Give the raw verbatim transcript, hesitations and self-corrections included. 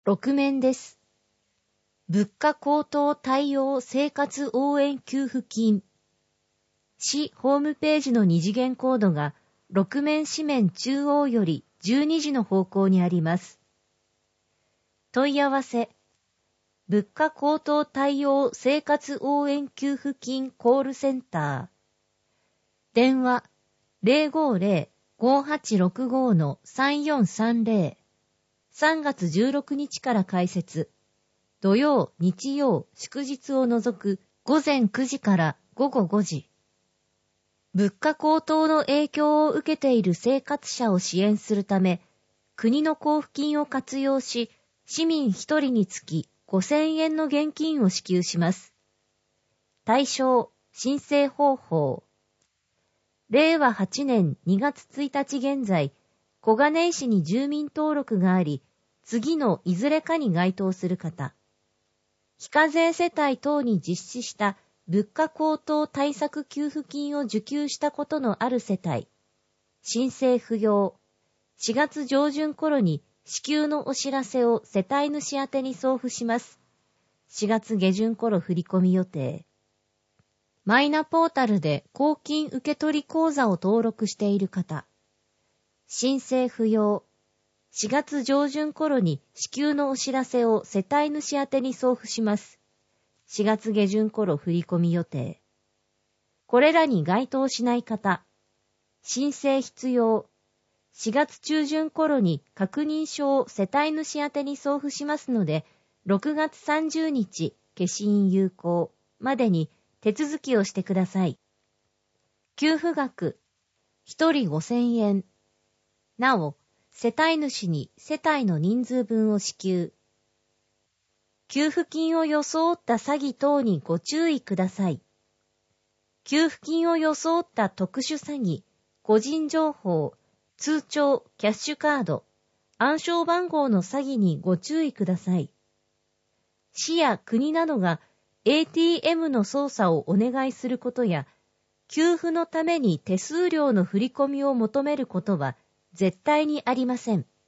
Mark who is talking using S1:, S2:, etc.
S1: ろく面です。物価高騰対応生活応援給付金。市ホームページの二次元コードがろく面紙面中央よりじゅうに時の方向にあります。問い合わせ。物価高騰対応生活応援給付金コールセンター。電話 ゼロごゼロ ごはちろくご さんよんさんゼロ。さんがつじゅうろくにちから開設。土曜、日曜、祝日を除く午前くじから午後ごじ。物価高騰の影響を受けている生活者を支援するため、国の交付金を活用し、市民ひとりにつきごせんえんの現金を支給します。対象、申請方法。れいわはちねんにがつついたち現在、小金井市に住民登録があり、次のいずれかに該当する方。非課税世帯等に実施した物価高騰対策給付金を受給したことのある世帯。申請不要。しがつ上旬頃に支給のお知らせを世帯主宛てに送付します。しがつ下旬頃振り込み予定。マイナポータルで公金受取口座を登録している方。申請不要。しがつ上旬頃に支給のお知らせを世帯主宛てに送付します。しがつ下旬頃振り込み予定。これらに該当しない方。申請必要。しがつ中旬頃に確認書を世帯主宛てに送付しますので、ろくがつさんじゅうにち消印有効までに手続きをしてください。給付額。ひとりごせんえん。なお、世帯主に世帯の人数分を支給。給付金を装った詐欺等にご注意ください。給付金を装った特殊詐欺、個人情報、通帳、キャッシュカード、暗証番号の詐欺にご注意ください。市や国などが エーティーエム の操作をお願いすることや、給付のために手数料の振り込みを求めることは絶対にありません。